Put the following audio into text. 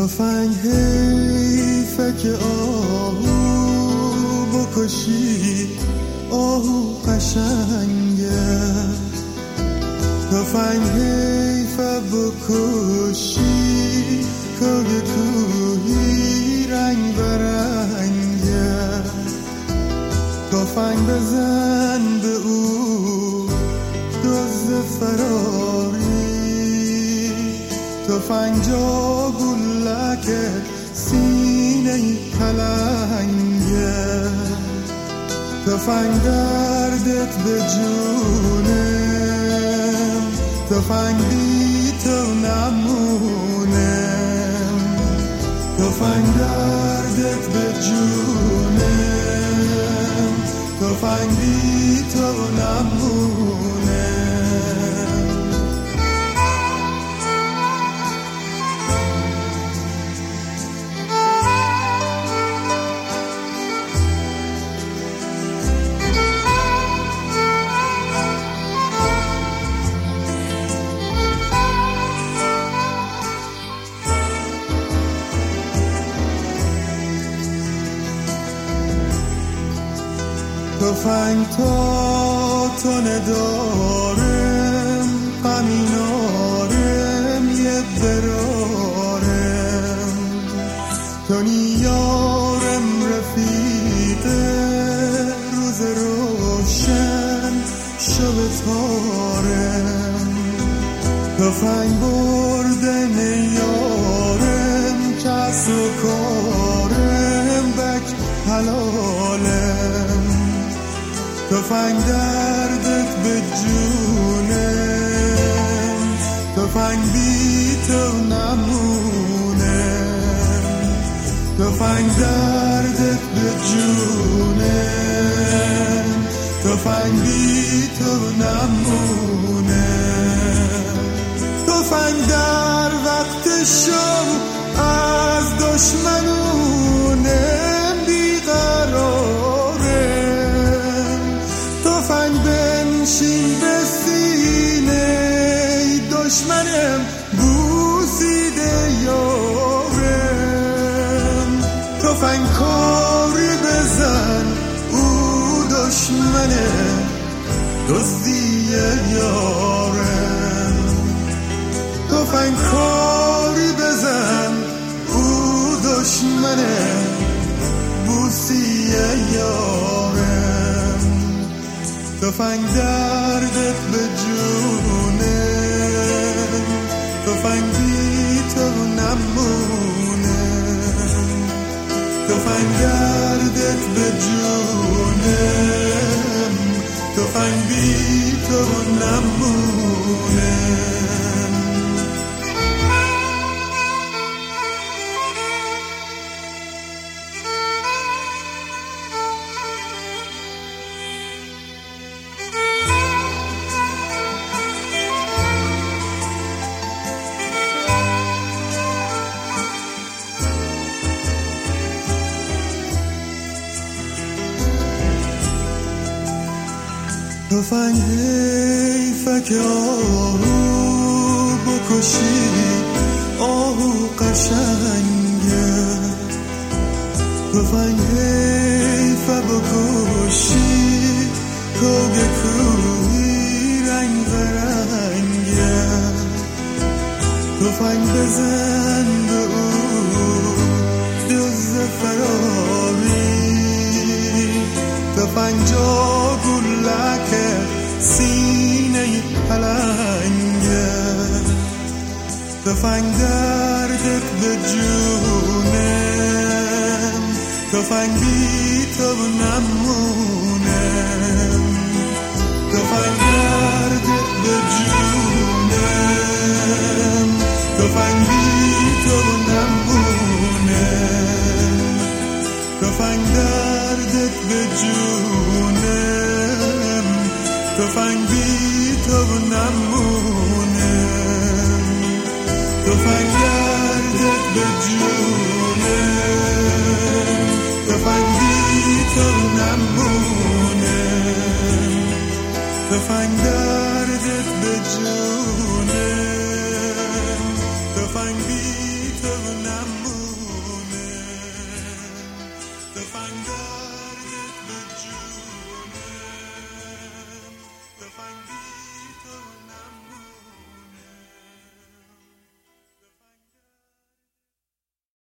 تفنگ حیفه که آهو بکشی، آهو قشنگه. تفنگ حیفه بکشی، کوه کوهی رنگ برنگه. تفنگ بزن به او دزد فراری، تفنگ جا گلک سینه پلنگه. تفنگ دردت به جونم، تفنگ بی تو نمونم. تفنگ دردت به جونم، تفنگ بی تو نمونم. تفنگ تا تو ندارم، غمینارم یه برارم. تو نیارم رفیقه، روز روشن شب تارم. تفنگ برده نیارم، کس و کارم بک حلالم. تفنگ دردت به جونم، تفنگ بی تو نمونم. تفنگ دردت به جونم، تفنگ بی تو نمونم. تفنگ در وقت شب از دشمنونم بیقرارم. تفنگ بنشین به سینه دشمنم بوسیده یارم. تفنگ کاری بزن او دشمنه دزدی یارم. تفنگ کاری بزن او دشمنه بوسی یارم. تفنگ دردت به جونم، تفنگ بی تو نمونم. تفنگ دردت به جونم، تفنگ بی تو نمونم. تفنگ حیفه که آهو بکشی، آهو قشنگه. تفنگ حیفه بکشی، کوه کوهی رنگ برنگه. تفنگ بزن به او دزد فراری، تفنگ جا گلک سینه پلنگه. تفنگ دردت به جونم، تفنگ بی تو نمونم. تفنگ دردت به جونم، تفنگ بی تو نمونم. تفنگ دردت به جونم، تفنگ بی تو نمونم. تفنگ دردت به جونم، تفنگ بی تو نمونم. تفنگ دردت به جونم، تفنگ بی تو